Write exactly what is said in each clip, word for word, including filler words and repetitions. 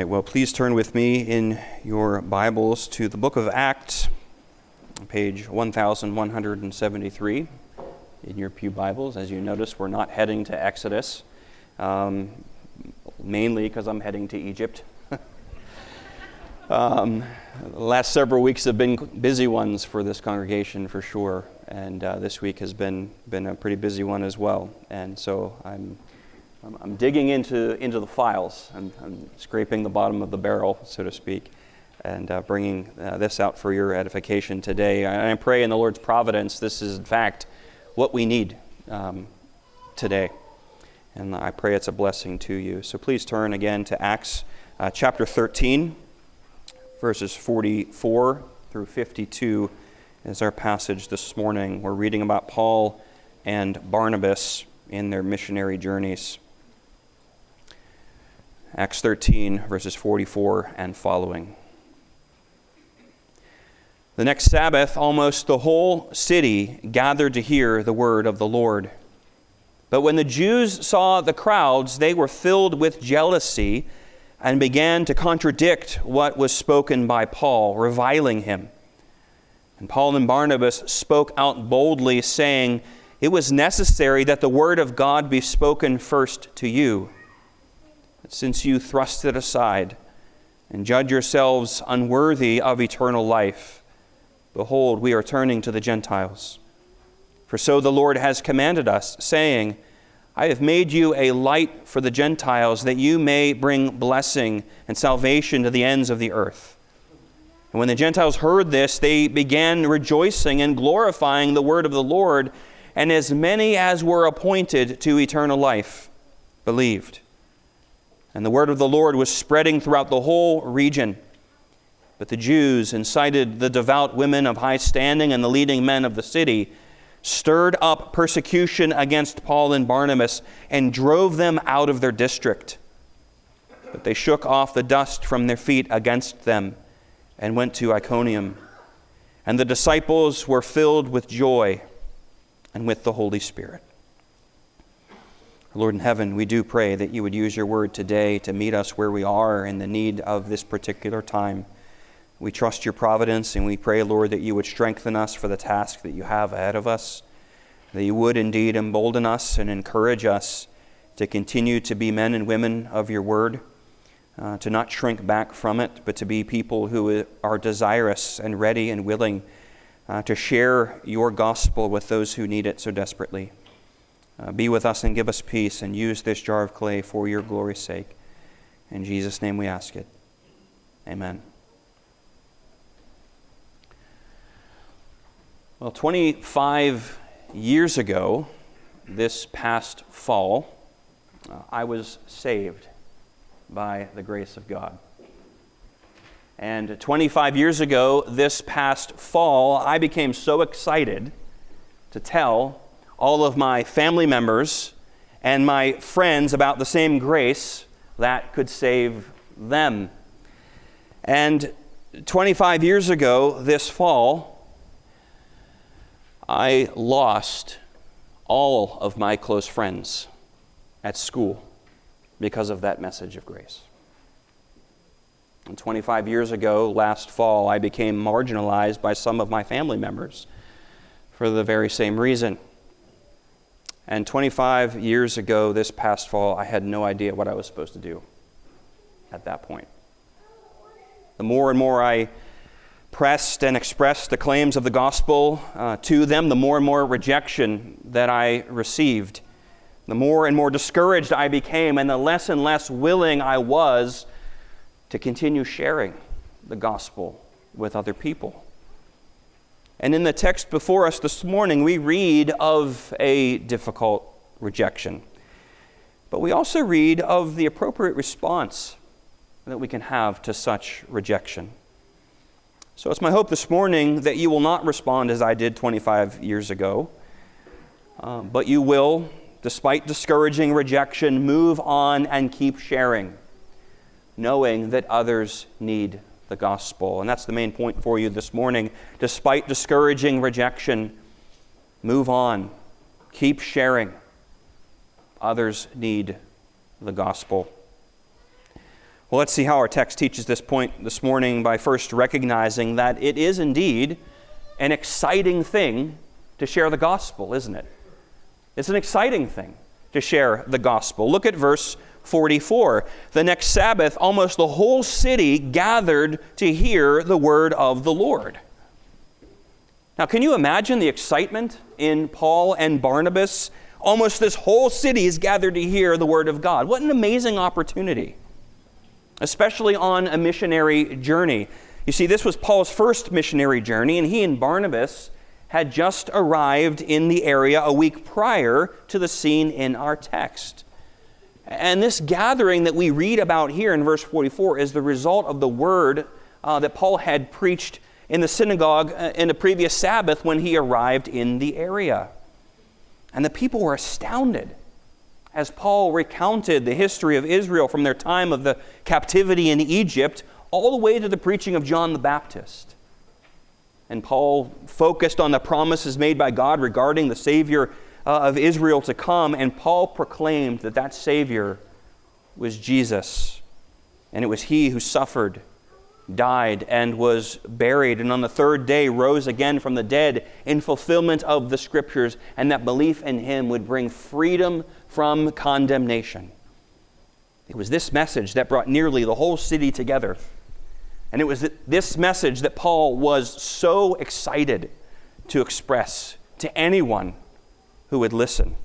right, well, please turn with me in your Bibles to the book of Acts, page one thousand one hundred seventy-three in your pew Bibles. As you notice, we're not heading to Exodus, um, mainly because I'm heading to Egypt. um, the last several weeks have been busy ones for this congregation, for sure, and uh, this week has been, been a pretty busy one as well, and so I'm I'm digging into into the files. I'm, I'm scraping the bottom of the barrel, so to speak, and uh, bringing uh, this out for your edification today. And I pray in the Lord's providence this is, in fact, what we need um, today. And I pray it's a blessing to you. So please turn again to Acts uh, chapter thirteen, verses forty-four through fifty-two is our passage this morning. We're reading about Paul and Barnabas in their missionary journeys. Acts thirteen, verses forty-four and following. The next Sabbath, almost the whole city gathered to hear the word of the Lord. But when the Jews saw the crowds, they were filled with jealousy and began to contradict what was spoken by Paul, reviling him. And Paul and Barnabas spoke out boldly, saying, "It was necessary that the word of God be spoken first to you. Since you thrust it aside and judge yourselves unworthy of eternal life, behold, we are turning to the Gentiles. For so the Lord has commanded us, saying, I have made you a light for the Gentiles, that you may bring blessing and salvation to the ends of the earth." And when the Gentiles heard this, they began rejoicing and glorifying the word of the Lord, and as many as were appointed to eternal life believed. And the word of the Lord was spreading throughout the whole region. But the Jews incited the devout women of high standing and the leading men of the city, stirred up persecution against Paul and Barnabas, and drove them out of their district. But they shook off the dust from their feet against them and went to Iconium. And the disciples were filled with joy and with the Holy Spirit. Lord in heaven, we do pray that you would use your word today to meet us where we are in the need of this particular time. We trust your providence, and we pray, Lord, that you would strengthen us for the task that you have ahead of us, that you would indeed embolden us and encourage us to continue to be men and women of your word, uh, to not shrink back from it, but to be people who are desirous and ready and willing uh, to share your gospel with those who need it so desperately. Uh, be with us and give us peace, and use this jar of clay for your glory's sake. In Jesus' name we ask it. Amen. Well, twenty-five years ago, this past fall, uh, I was saved by the grace of God. And twenty-five years ago, this past fall, I became so excited to tell all of my family members and my friends about the same grace that could save them. And twenty-five years ago, this fall, I lost all of my close friends at school because of that message of grace. And twenty-five years ago, last fall, I became marginalized by some of my family members for the very same reason. And twenty-five years ago, this past fall, I had no idea what I was supposed to do at that point. The more and more I pressed and expressed the claims of the gospel uh, to them, the more and more rejection that I received. The more and more discouraged I became, and the less and less willing I was to continue sharing the gospel with other people. And in the text before us this morning, we read of a difficult rejection. But we also read of the appropriate response that we can have to such rejection. So it's my hope this morning that you will not respond as I did twenty-five years ago, uh, but you will, despite discouraging rejection, move on and keep sharing, knowing that others need the gospel. And that's the main point for you this morning. Despite discouraging rejection, move on. Keep sharing. Others need the gospel. Well, let's see how our text teaches this point this morning by first recognizing that it is indeed an exciting thing to share the gospel, isn't it? It's an exciting thing to share the gospel. Look at verse forty-four. The next Sabbath, almost the whole city gathered to hear the word of the Lord. Now, can you imagine the excitement in Paul and Barnabas? Almost this whole city is gathered to hear the word of God. What an amazing opportunity, especially on a missionary journey. You see, this was Paul's first missionary journey, and he and Barnabas had just arrived in the area a week prior to the scene in our text. And this gathering that we read about here in verse forty-four is the result of the word uh, that Paul had preached in the synagogue in the previous Sabbath when he arrived in the area. And the people were astounded as Paul recounted the history of Israel from their time of the captivity in Egypt all the way to the preaching of John the Baptist. And Paul focused on the promises made by God regarding the Savior uh, of Israel to come, and Paul proclaimed that that Savior was Jesus. And it was he who suffered, died, and was buried, and on the third day rose again from the dead in fulfillment of the Scriptures, and that belief in him would bring freedom from condemnation. It was this message that brought nearly the whole city together. And it was this message that Paul was so excited to express to anyone who would listen.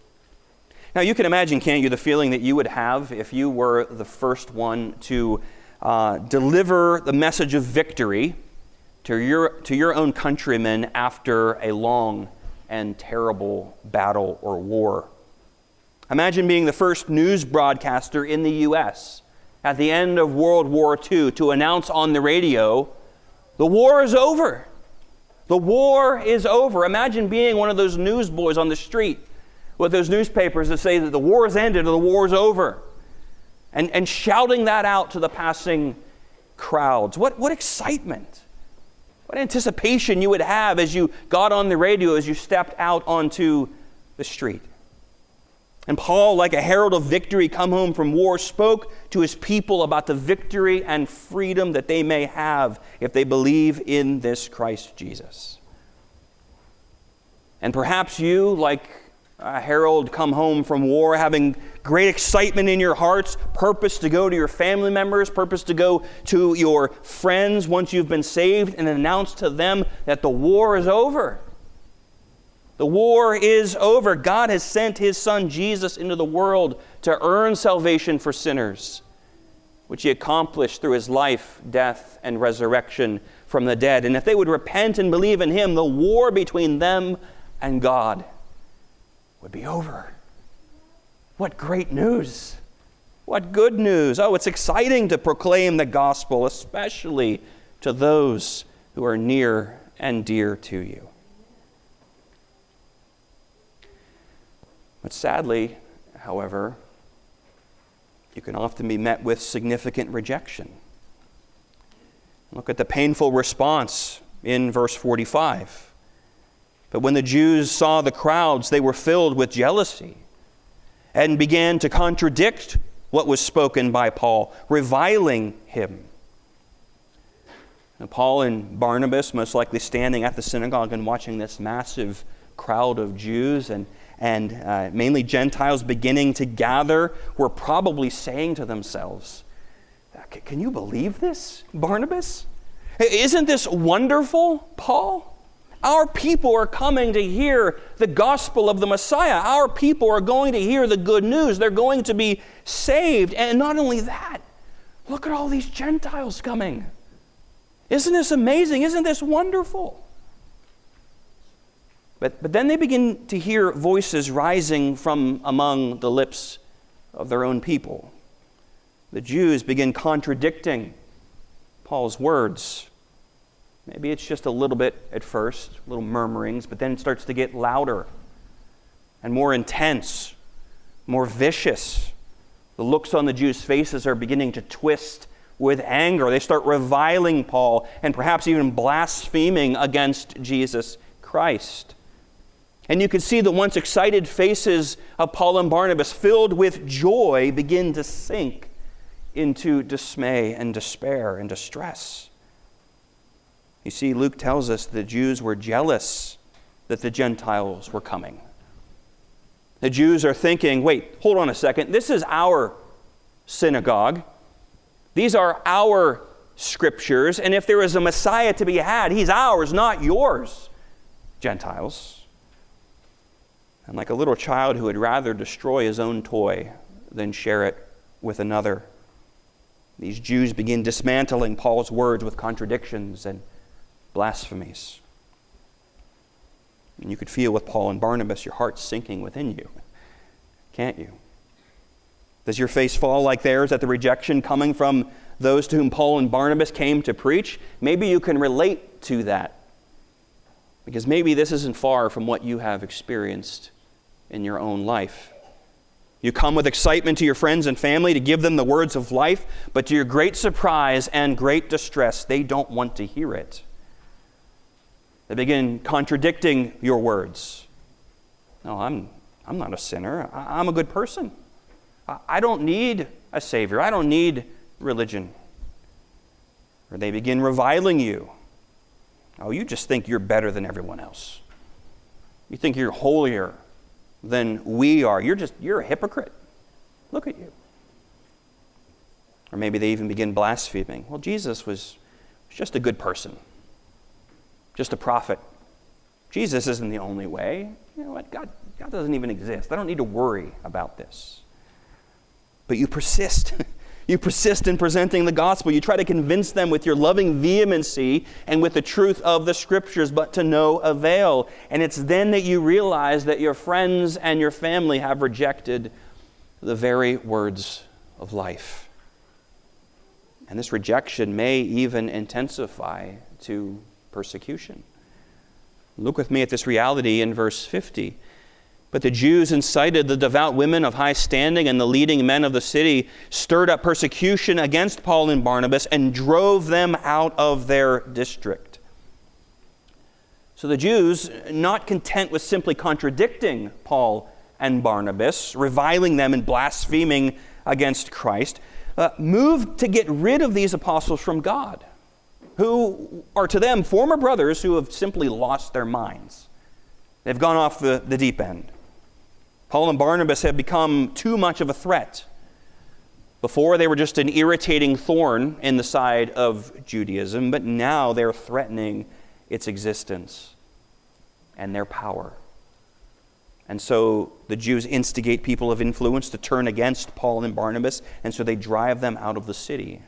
Now, you can imagine, can't you, the feeling that you would have if you were the first one to uh, deliver the message of victory to your, to your own countrymen after a long and terrible battle or war. Imagine being the first news broadcaster in the U S at the end of World War Two to announce on the radio, the war is over. The war is over. Imagine being one of those newsboys on the street with those newspapers that say that the war is ended or the war is over. And, and shouting that out to the passing crowds. What, what excitement. What anticipation you would have as you got on the radio, as you stepped out onto the street. And Paul, like a herald of victory come home from war, spoke to his people about the victory and freedom that they may have if they believe in this Christ Jesus. And perhaps you, like a herald come home from war, having great excitement in your hearts, purpose to go to your family members, purpose to go to your friends once you've been saved and announce to them that the war is over. The war is over. God has sent his Son Jesus into the world to earn salvation for sinners, which he accomplished through his life, death, and resurrection from the dead. And if they would repent and believe in him, the war between them and God would be over. What great news. What good news. Oh, it's exciting to proclaim the gospel, especially to those who are near and dear to you. But sadly, however, you can often be met with significant rejection. Look at the painful response in verse forty-five. But when the Jews saw the crowds, they were filled with jealousy and began to contradict what was spoken by Paul, reviling him. And Paul and Barnabas, most likely standing at the synagogue and watching this massive crowd of Jews and and uh, mainly Gentiles beginning to gather, were probably saying to themselves, can you believe this, Barnabas? Isn't this wonderful, Paul? Our people are coming to hear the gospel of the Messiah. Our people are going to hear the good news. They're going to be saved. And not only that, look at all these Gentiles coming. Isn't this amazing? Isn't this wonderful? But, but then they begin to hear voices rising from among the lips of their own people. The Jews begin contradicting Paul's words. Maybe it's just a little bit at first, little murmurings, but then it starts to get louder and more intense, more vicious. The looks on the Jews' faces are beginning to twist with anger. They start reviling Paul and perhaps even blaspheming against Jesus Christ. And you can see the once excited faces of Paul and Barnabas, filled with joy, begin to sink into dismay and despair and distress. You see, Luke tells us the Jews were jealous that the Gentiles were coming. The Jews are thinking, wait, hold on a second. This is our synagogue. These are our scriptures. And if there is a Messiah to be had, he's ours, not yours, Gentiles. And like a little child who would rather destroy his own toy than share it with another, these Jews begin dismantling Paul's words with contradictions and blasphemies. And you could feel with Paul and Barnabas your heart sinking within you, can't you? Does your face fall like theirs at the rejection coming from those to whom Paul and Barnabas came to preach? Maybe you can relate to that, because maybe this isn't far from what you have experienced in your own life. You come with excitement to your friends and family to give them the words of life, but to your great surprise and great distress, they don't want to hear it. They begin contradicting your words. No, I'm, I'm not a sinner. I, I'm a good person. I, I don't need a Savior. I don't need religion. Or they begin reviling you. Oh, you just think you're better than everyone else. You think you're holier than we are. You're just, you're a hypocrite. Look at you. Or maybe they even begin blaspheming. Well, Jesus was just a good person. Just a prophet. Jesus isn't the only way. You know what? God, God doesn't even exist. I don't need to worry about this. But you persist. You persist in presenting the gospel. You try to convince them with your loving vehemency and with the truth of the scriptures, but to no avail. And it's then that you realize that your friends and your family have rejected the very words of life. And this rejection may even intensify to persecution. Look with me at this reality in verse fifty. But the Jews incited the devout women of high standing and the leading men of the city, stirred up persecution against Paul and Barnabas, and drove them out of their district. So the Jews, not content with simply contradicting Paul and Barnabas, reviling them and blaspheming against Christ, uh, moved to get rid of these apostles from God, who are to them former brothers who have simply lost their minds. They've gone off the, the deep end. Paul and Barnabas have become too much of a threat. Before, they were just an irritating thorn in the side of Judaism, but now they're threatening its existence and their power. And so the Jews instigate people of influence to turn against Paul and Barnabas, and so they drive them out of the city.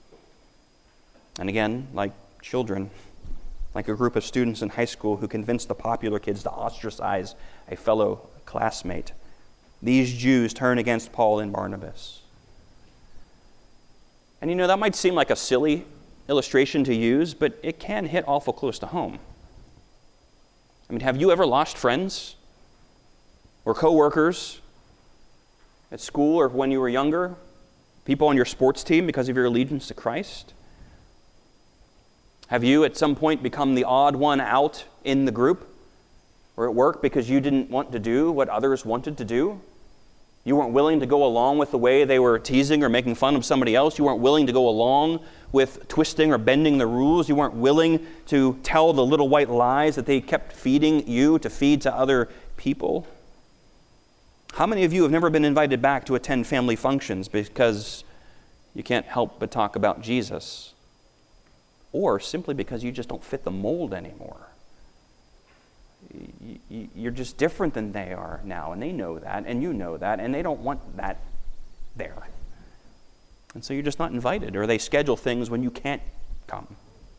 And again, like children, like a group of students in high school who convinced the popular kids to ostracize a fellow classmate, these Jews turn against Paul and Barnabas. And you know, that might seem like a silly illustration to use, but it can hit awful close to home. I mean, have you ever lost friends or coworkers at school or when you were younger? People on your sports team because of your allegiance to Christ? Have you at some point become the odd one out in the group or at work because you didn't want to do what others wanted to do? You weren't willing to go along with the way they were teasing or making fun of somebody else. You weren't willing to go along with twisting or bending the rules. You weren't willing to tell the little white lies that they kept feeding you to feed to other people. How many of you have never been invited back to attend family functions because you can't help but talk about Jesus? Or simply because you just don't fit the mold anymore? You're just different than they are now, and they know that, and you know that, and they don't want that there. And so you're just not invited, or they schedule things when you can't come.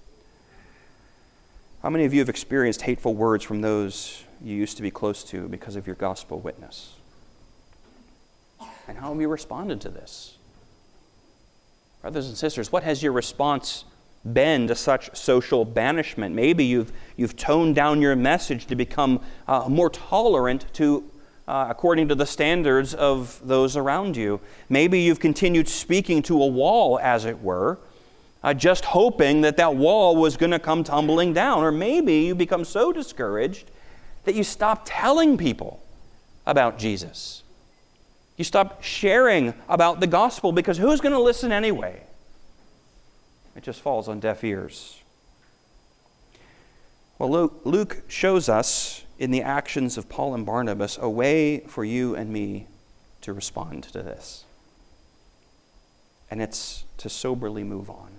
How many of you have experienced hateful words from those you used to be close to because of your gospel witness? And how have you responded to this? Brothers and sisters, what has your response been to such social banishment? Maybe you've you've toned down your message to become uh, more tolerant to, uh, according to the standards of those around you. Maybe you've continued speaking to a wall, as it were, uh, just hoping that that wall was going to come tumbling down. Or maybe you become so discouraged that you stop telling people about Jesus. You stop sharing about the gospel because who's going to listen anyway? It just falls on deaf ears. Well, Luke shows us in the actions of Paul and Barnabas a way for you and me to respond to this. And it's to soberly move on.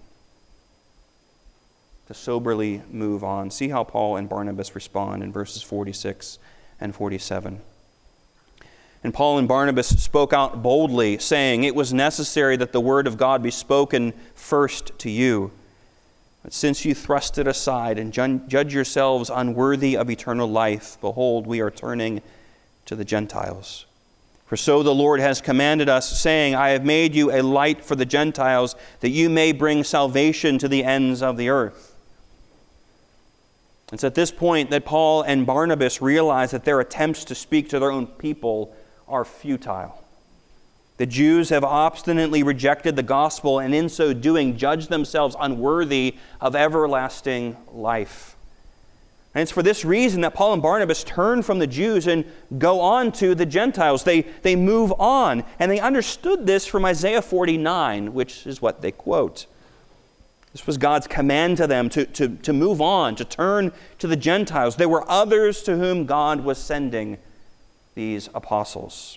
To soberly move on. See how Paul and Barnabas respond in verses forty-six and forty-seven. And Paul and Barnabas spoke out boldly, saying, "It was necessary that the word of God be spoken first to you. But since you thrust it aside and judge yourselves unworthy of eternal life, behold, we are turning to the Gentiles. For so the Lord has commanded us, saying, I have made you a light for the Gentiles, that you may bring salvation to the ends of the earth." It's at this point that Paul and Barnabas realize that their attempts to speak to their own people are futile. The Jews have obstinately rejected the gospel and in so doing judged themselves unworthy of everlasting life. And it's for this reason that Paul and Barnabas turn from the Jews and go on to the Gentiles. They, they move on, and they understood this from Isaiah forty-nine, which is what they quote. This was God's command to them to, to, to move on, to turn to the Gentiles. There were others to whom God was sending these apostles.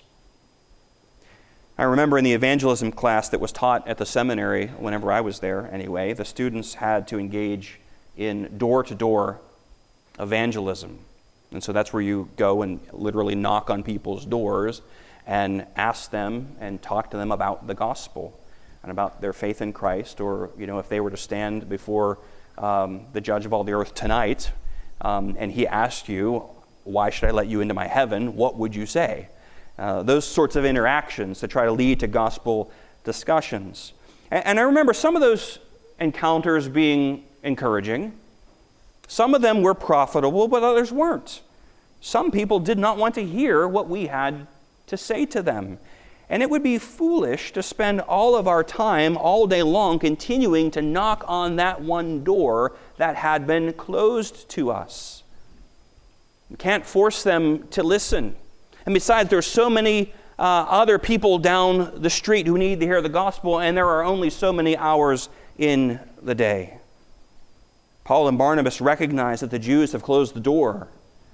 I remember in the evangelism class that was taught at the seminary, whenever I was there anyway, the students had to engage in door-to-door evangelism. And so that's where you go and literally knock on people's doors and ask them and talk to them about the gospel and about their faith in Christ, or, you know, if they were to stand before um, the judge of all the earth tonight, um, and he asked you, why should I let you into my heaven? What would you say? Uh, those sorts of interactions that try to lead to gospel discussions. And, and I remember some of those encounters being encouraging. Some of them were profitable, but others weren't. Some people did not want to hear what we had to say to them. And it would be foolish to spend all of our time all day long continuing to knock on that one door that had been closed to us. We can't force them to listen. And besides, there are so many uh, other people down the street who need to hear the gospel, and there are only so many hours in the day. Paul and Barnabas recognize that the Jews have closed the door,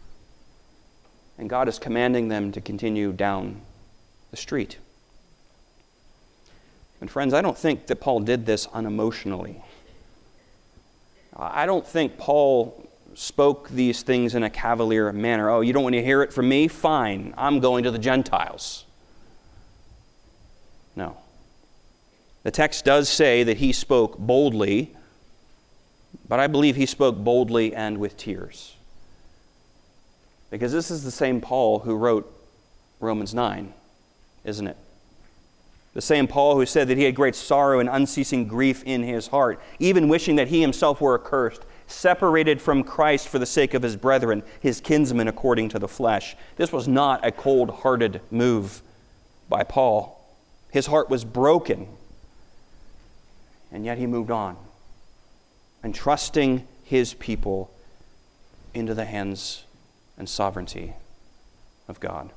and God is commanding them to continue down the street. And friends, I don't think that Paul did this unemotionally. I don't think Paul spoke these things in a cavalier manner. Oh, you don't want to hear it from me? Fine, I'm going to the Gentiles. No. The text does say that he spoke boldly, but I believe he spoke boldly and with tears. Because this is the same Paul who wrote Romans nine, isn't it? The same Paul who said that he had great sorrow and unceasing grief in his heart, even wishing that he himself were accursed, separated from Christ for the sake of his brethren, his kinsmen according to the flesh. This was not a cold-hearted move by Paul. His heart was broken, and yet he moved on, entrusting his people into the hands and sovereignty of God.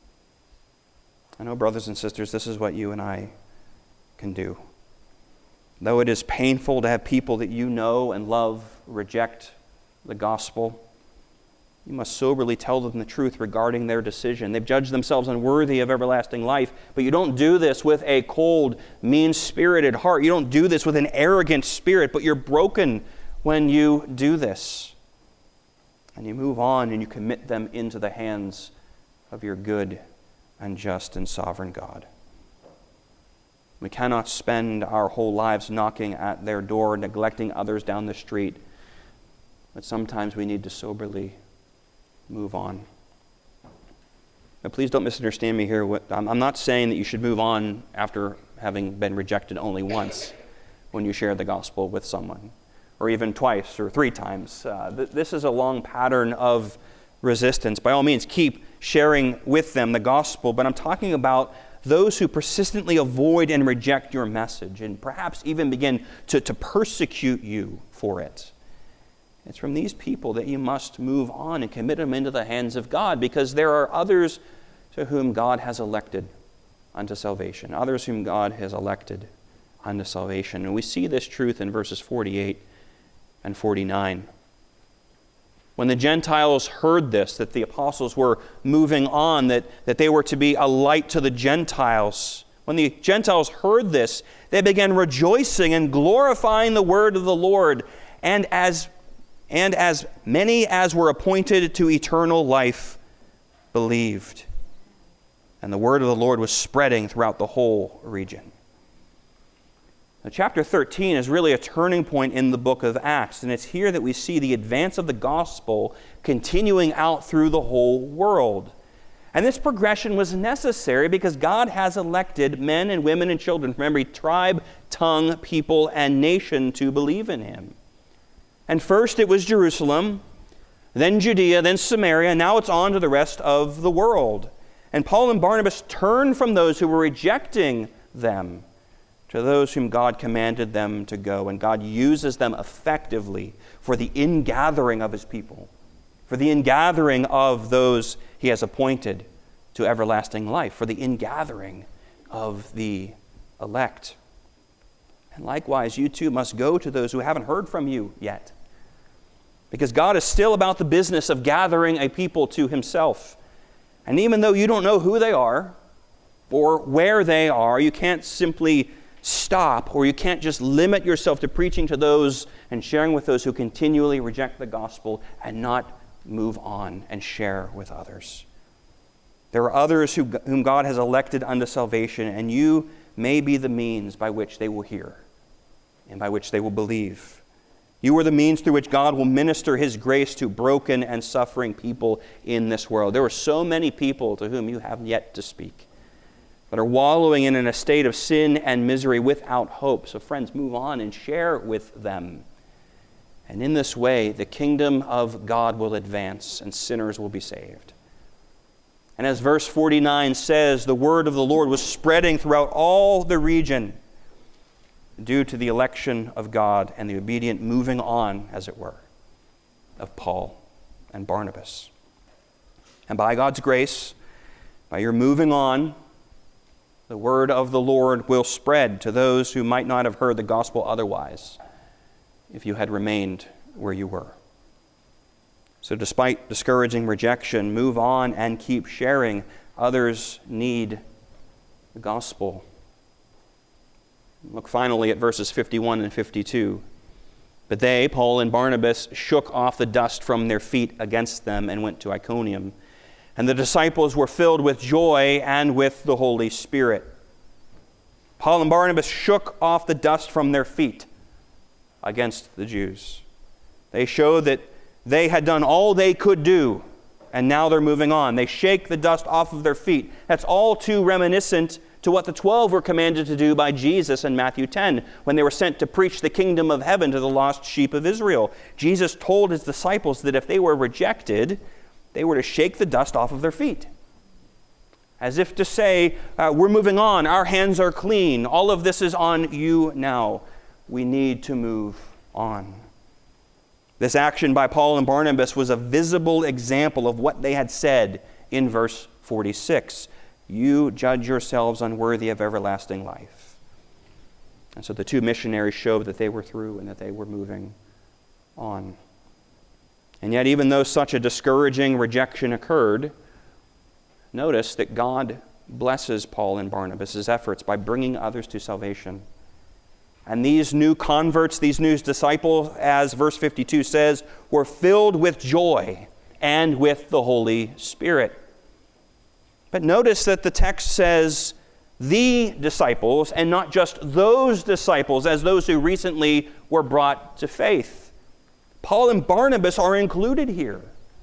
I know, brothers and sisters, this is what you and I can do. Though it is painful to have people that you know and love reject the gospel, you must soberly tell them the truth regarding their decision. They've judged themselves unworthy of everlasting life, but you don't do this with a cold, mean-spirited heart. You don't do this with an arrogant spirit, but you're broken when you do this. And you move on and you commit them into the hands of your good and just and sovereign God. We cannot spend our whole lives knocking at their door, neglecting others down the street. But sometimes we need to soberly move on. Now, please don't misunderstand me here. I'm not saying that you should move on after having been rejected only once when you share the gospel with someone, or even twice or three times. Uh, this is a long pattern of resistance. By all means, keep sharing with them the gospel, but I'm talking about those who persistently avoid and reject your message and perhaps even begin to, to persecute you for it. It's from these people that you must move on and commit them into the hands of God, because there are others to whom God has elected unto salvation, others whom God has elected unto salvation. And we see this truth in verses forty-eight and forty-nine. When the Gentiles heard this, that the apostles were moving on, that, that they were to be a light to the Gentiles, when the Gentiles heard this, they began rejoicing and glorifying the word of the Lord, and as, and as many as were appointed to eternal life believed. And the word of the Lord was spreading throughout the whole region. Now, chapter thirteen is really a turning point in the book of Acts, and it's here that we see the advance of the gospel continuing out through the whole world. And this progression was necessary because God has elected men and women and children from every tribe, tongue, people, and nation to believe in him. And first it was Jerusalem, then Judea, then Samaria, and now it's on to the rest of the world. And Paul and Barnabas turned from those who were rejecting them to those whom God commanded them to go. And God uses them effectively for the ingathering of his people, for the ingathering of those he has appointed to everlasting life, for the ingathering of the elect. And likewise, you too must go to those who haven't heard from you yet, because God is still about the business of gathering a people to himself. And even though you don't know who they are or where they are, you can't simply stop, or you can't just limit yourself to preaching to those and sharing with those who continually reject the gospel and not move on and share with others. There are others who, whom God has elected unto salvation, and you may be the means by which they will hear and by which they will believe. You are the means through which God will minister his grace to broken and suffering people in this world. There are so many people to whom you have yet to speak, that are wallowing in a state of sin and misery without hope. So friends, move on and share with them. And in this way, the kingdom of God will advance and sinners will be saved. And as verse forty-nine says, the word of the Lord was spreading throughout all the region due to the election of God and the obedient moving on, as it were, of Paul and Barnabas. And by God's grace, by your moving on, the word of the Lord will spread to those who might not have heard the gospel otherwise if you had remained where you were. So despite discouraging rejection, move on and keep sharing. Others need the gospel. Look finally at verses fifty-one and fifty-two. But they, Paul and Barnabas, shook off the dust from their feet against them and went to Iconium. And the disciples were filled with joy and with the Holy Spirit. Paul and Barnabas shook off the dust from their feet against the Jews. They showed that they had done all they could do, and now they're moving on. They shake the dust off of their feet. That's all too reminiscent to what the twelve were commanded to do by Jesus in Matthew ten, when they were sent to preach the kingdom of heaven to the lost sheep of Israel. Jesus told his disciples that if they were rejected, they were to shake the dust off of their feet, as if to say, uh, we're moving on, our hands are clean, all of this is on you now. We need to move on. This action by Paul and Barnabas was a visible example of what they had said in verse forty-six. You judge yourselves unworthy of everlasting life. And so the two missionaries showed that they were through and that they were moving on. And yet, even though such a discouraging rejection occurred, notice that God blesses Paul and Barnabas' efforts by bringing others to salvation. And these new converts, these new disciples, as verse fifty-two says, were filled with joy and with the Holy Spirit. But notice that the text says the disciples, and not just those disciples, as those who recently were brought to faith. Paul and Barnabas are included here.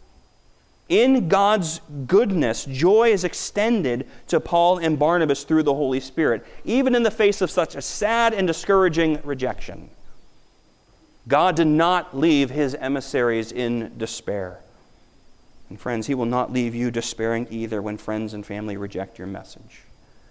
In God's goodness, joy is extended to Paul and Barnabas through the Holy Spirit, even in the face of such a sad and discouraging rejection. God did not leave his emissaries in despair. And friends, he will not leave you despairing either when friends and family reject your message.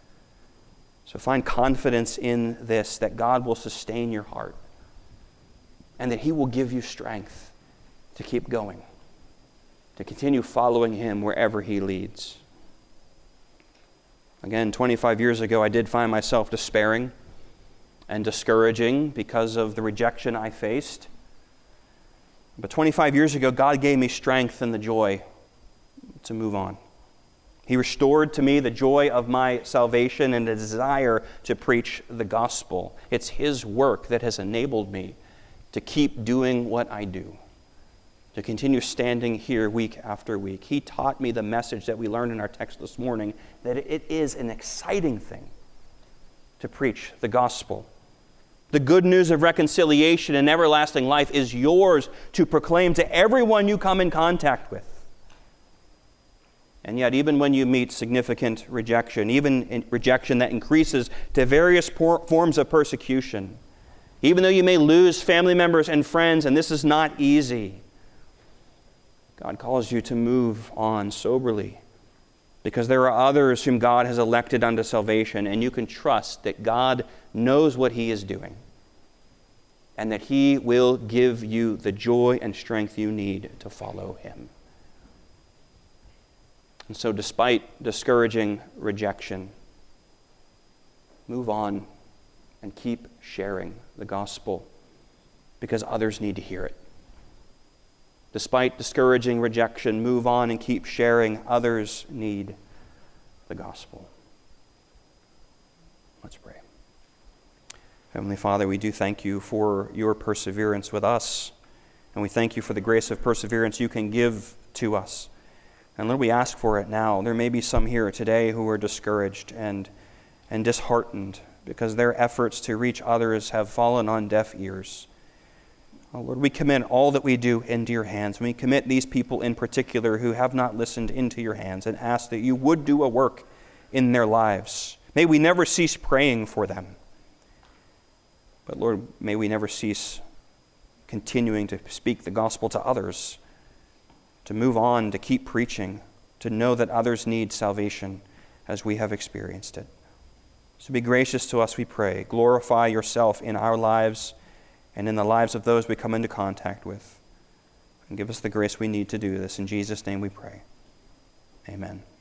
So find confidence in this, that God will sustain your heart and that he will give you strength to keep going, to continue following him wherever he leads. Again, twenty-five years ago, I did find myself despairing and discouraging because of the rejection I faced. But twenty-five years ago, God gave me strength and the joy to move on. He restored to me the joy of my salvation and a desire to preach the gospel. It's His work that has enabled me to keep doing what I do, to continue standing here week after week. He taught me the message that we learned in our text this morning, that it is an exciting thing to preach the gospel. The good news of reconciliation and everlasting life is yours to proclaim to everyone you come in contact with. And yet, even when you meet significant rejection, even in rejection that increases to various por- forms of persecution, even though you may lose family members and friends, and this is not easy, God calls you to move on soberly, because there are others whom God has elected unto salvation, and you can trust that God knows what He is doing, and that He will give you the joy and strength you need to follow Him. And so, despite discouraging rejection, move on and keep sharing the gospel, because others need to hear it. Despite discouraging rejection, move on and keep sharing. Others need the gospel. Let's pray. Heavenly Father, we do thank You for Your perseverance with us, and we thank You for the grace of perseverance You can give to us. And Lord, we ask for it now. There may be some here today who are discouraged and, and disheartened because their efforts to reach others have fallen on deaf ears. Oh, Lord, we commit all that we do into Your hands. We commit these people in particular who have not listened into Your hands and ask that You would do a work in their lives. May we never cease praying for them. But Lord, may we never cease continuing to speak the gospel to others, to move on, to keep preaching, to know that others need salvation as we have experienced it. So be gracious to us, we pray. Glorify Yourself in our lives and in the lives of those we come into contact with. And give us the grace we need to do this. In Jesus' name we pray. Amen.